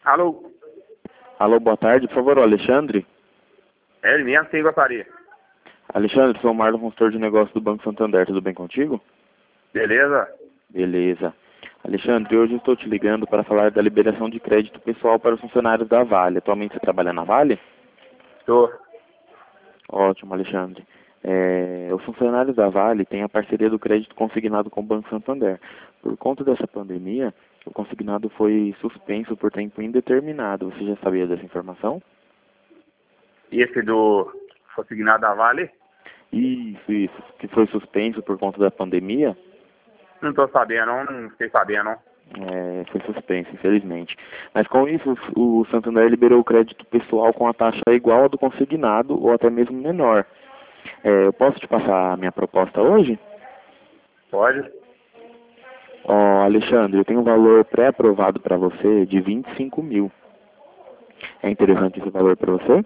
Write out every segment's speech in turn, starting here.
Alô? Alô, boa tarde, por favor, o Alexandre. É ele mesmo, quem gostaria? Alexandre, sou o Marlon, consultor de negócios do Banco Santander, tudo bem contigo? Beleza? Beleza. Alexandre, hoje eu estou te ligando para falar da liberação de crédito pessoal para os funcionários da Vale. Atualmente você trabalha na Vale? Tô. Ótimo, Alexandre. Os funcionários da Vale têm a parceria do crédito consignado com o Banco Santander. Por conta dessa pandemia, o consignado foi suspenso por tempo indeterminado. Você já sabia dessa informação? E esse do consignado da Vale? Isso, que foi suspenso por conta da pandemia. Não tô sabendo, não fiquei sabendo, não. Foi suspenso, infelizmente. Mas com isso, o Santander liberou o crédito pessoal com a taxa igual à do consignado ou até mesmo menor. Eu posso te passar a minha proposta hoje? Pode? Ó, Alexandre, eu tenho um valor pré-aprovado para você de 25 mil. É interessante esse valor para você?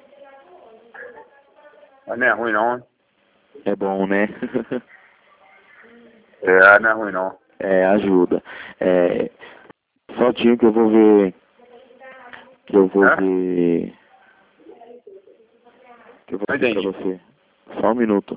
Mas não é ruim, não. É bom, né? Não é ruim, não. Ajuda. Só tinha que eu vou ver. Que eu vou Hã? ver. Que eu vou Não ver pra entendi. você. Só um minuto.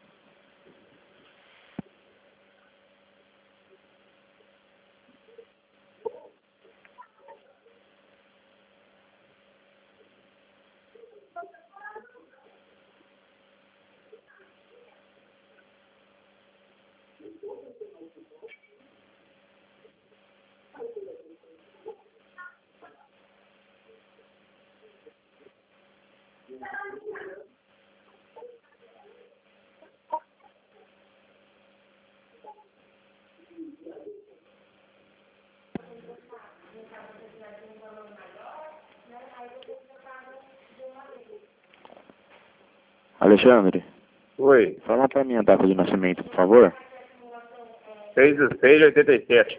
Alexandre, Oi. fala pra mim a data de nascimento, por favor. 6/6/87.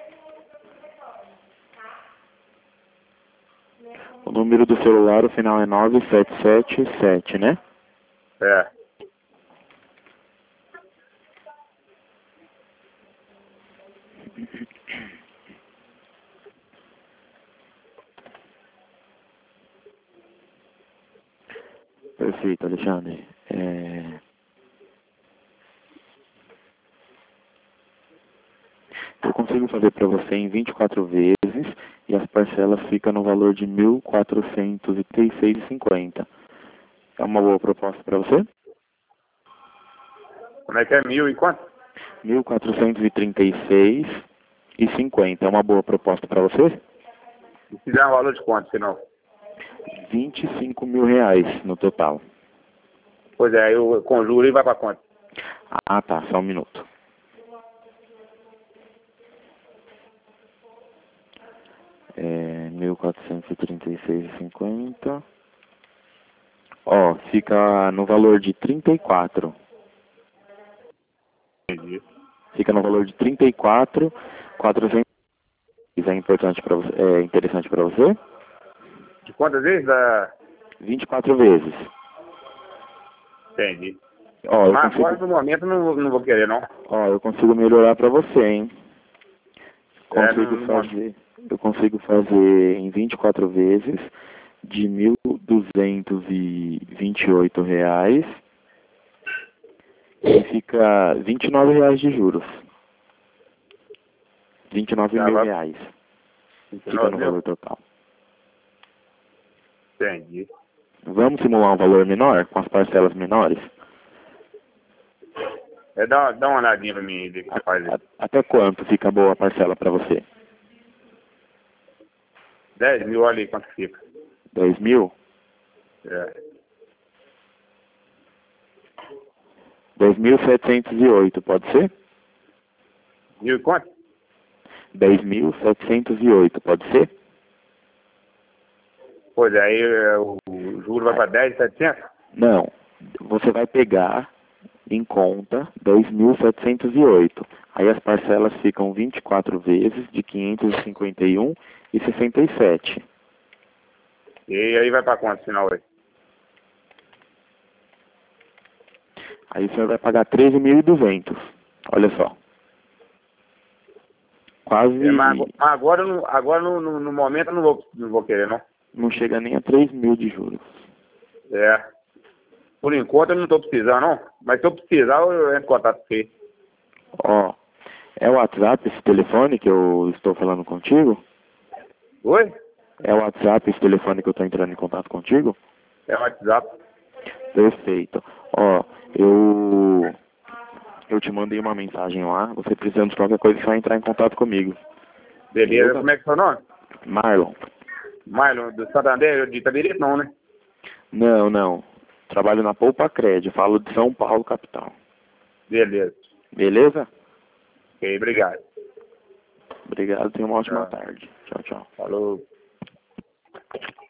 O número do celular, o final é 9777, né? É. Perfeito, Alexandre. Eu consigo fazer para você em 24 vezes e as parcelas ficam no valor de 1.436,50. É uma boa proposta para você? Como é que é? 1.000 e quanto? 1.436,50. É uma boa proposta para você? E se der um valor de quanto, senão? 25 mil reais no total. Pois é, eu conjuro e vai pra quanto? Ah, tá. Só um minuto. É 1.436,50. Ó, fica no valor de 34. Entendi. Fica no valor de 34.400. É importante para você? É interessante para você? De quantas vezes? 24 vezes. Entendi. Ó, Mas agora, no momento, não vou querer, não. eu consigo melhorar para você, hein? No momento. Eu consigo fazer em 24 vezes de R$ 1.228 e fica R$ 29 de juros. 29 Já mil vai. reais. Fica 29 no mil? valor total. Entendi. Vamos simular um valor menor, com as parcelas menores? Dá uma olhadinha pra mim, ver o que você faz aí. Até quanto fica boa a parcela para você? 10 mil, olha aí quanto fica. 10 mil? É. 10.708, pode ser? Mil e quanto? 10.708, pode ser? Pois é, aí o juro vai pra 10.700? Não, você vai pegar em conta 10.708. Aí as parcelas ficam 24 vezes de 551,67. E aí vai pra quanto, final aí? Aí o senhor vai pagar 13.200. Olha só. Quase Mas agora, no momento eu não vou querer, não. não chega nem a 3 mil de juros. É. Por enquanto eu não tô precisando, não. Mas se eu precisar, eu entro em contato com você. Ó, é o WhatsApp esse telefone que eu estou falando contigo? Oi? É o WhatsApp esse telefone que eu estou entrando em contato contigo? É o WhatsApp. Perfeito. Ó, eu te mandei uma mensagem lá, você precisando de qualquer coisa, você vai entrar em contato comigo. Beleza. Como é que é o seu nome? Marlon. Marlon, do Santander, de Itabirito, não, né? Não. Trabalho na Poupa Cred, falo de São Paulo, capital. Beleza. Beleza? Ok, obrigado. Obrigado, tenha uma ótima Tchau. tarde. Tchau, tchau. Falou.